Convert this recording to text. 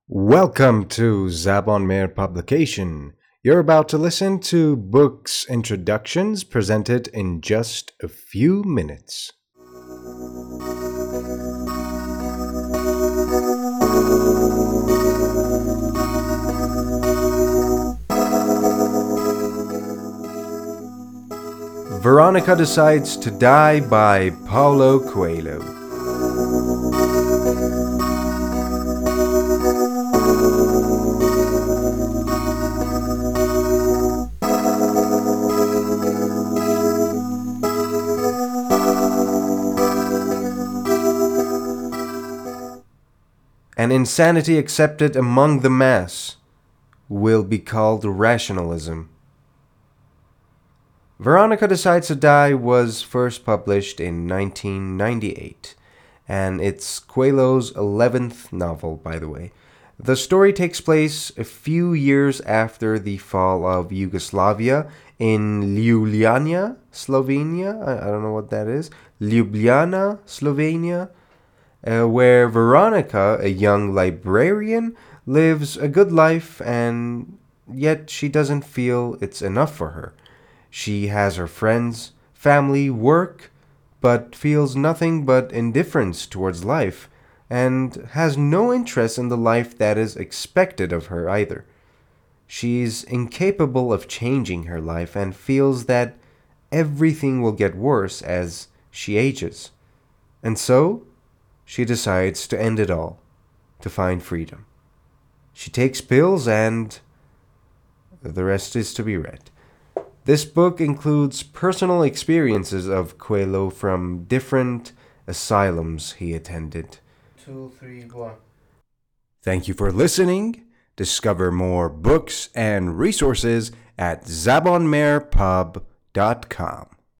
Welcome to Zabon Meir Publication. You're about to listen to books introductions presented in just a few minutes. Veronica Decides to Die by Paulo Coelho. An insanity accepted among the mass will be called rationalism. Veronica Decides to Die was first published in 1998, and it's Coelho's 11th novel, by the way. The story takes place a few years after the fall of Yugoslavia in Ljubljana, Slovenia. I don't know what that is. Ljubljana, Slovenia. Where Veronica, a young librarian, lives a good life and yet she doesn't feel it's enough for her. She has her friends, family, work, but feels nothing but indifference towards life and has no interest in the life that is expected of her either. She's incapable of changing her life and feels that everything will get worse as she ages. And so, she decides to end it all, to find freedom. She takes pills and the rest is to be read. This book includes personal experiences of Coelho from different asylums he attended. 2, 3, 1. Thank you for listening. Discover more books and resources at zabonmeirpub.com.